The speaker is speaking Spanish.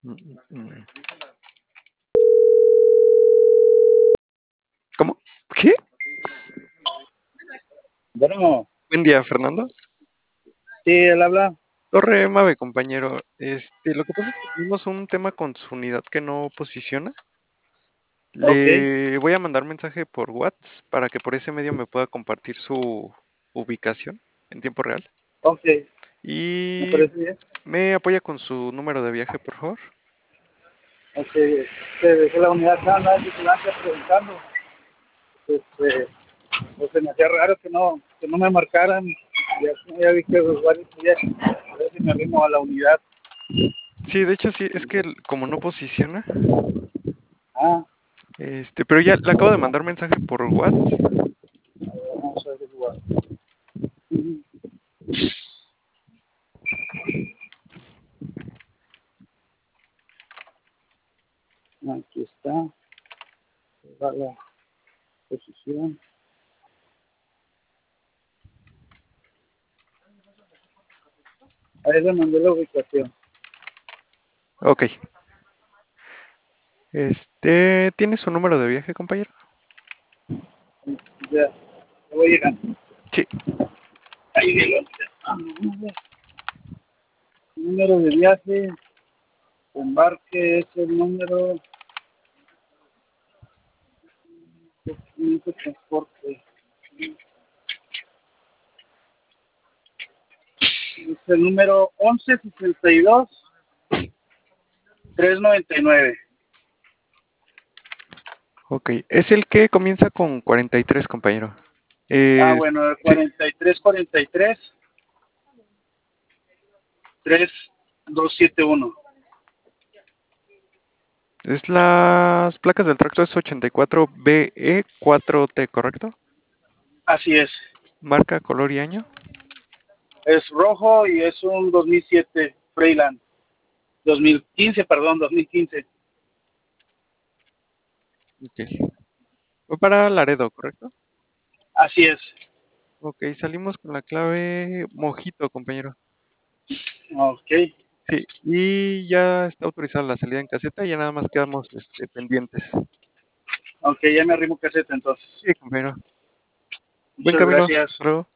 Mm, mm. ¿Cómo? ¿Qué? Bueno, Buen día, Fernando. sí, él habla. Torre Mave, compañero. Lo que pasa es que tuvimos un tema con su unidad que no posiciona. Ok, Le voy a mandar mensaje por WhatsApp para que por ese medio me pueda compartir su ubicación en tiempo real. ok, me Y parece bien. me apoya con su número de viaje, por favor. Ok, dejé la unidad acá, andaba en vigilancia preguntando. Este, pues se me hacía raro que no me marcaran. Ya vi que los varios días, a ver si me arrimo a la unidad. Sí, de hecho sí, es que como no posiciona, Ah, pero ya le acabo de mandar mensaje por WhatsApp. a ver, vamos a ver el lugar. Aquí está, va la posición. Ahí le mandé la ubicación. Ok. ¿Tiene su número de viaje, compañero? Ya, ya voy llegando. Sí. Ahí viene el número de viaje. Embarque es el número de transporte. Es el número 1162-399. Ok. Es el que comienza con 43, compañero. Ah, bueno, el Sí. 4343-3271. Es las placas del tracto es 84BE4T, ¿correcto? Así es. Marca, color y año. Es rojo y es un 2007 Freyland. 2015, perdón, 2015. Ok. Fue para Laredo, ¿correcto? Así es. Ok, salimos con la clave Mojito, compañero. Ok. Sí, y ya está autorizada la salida en caseta y ya nada más quedamos pendientes. Ok, ya me arrimo caseta entonces. Sí, compañero. Buen Muchas camino. gracias. Hasta luego.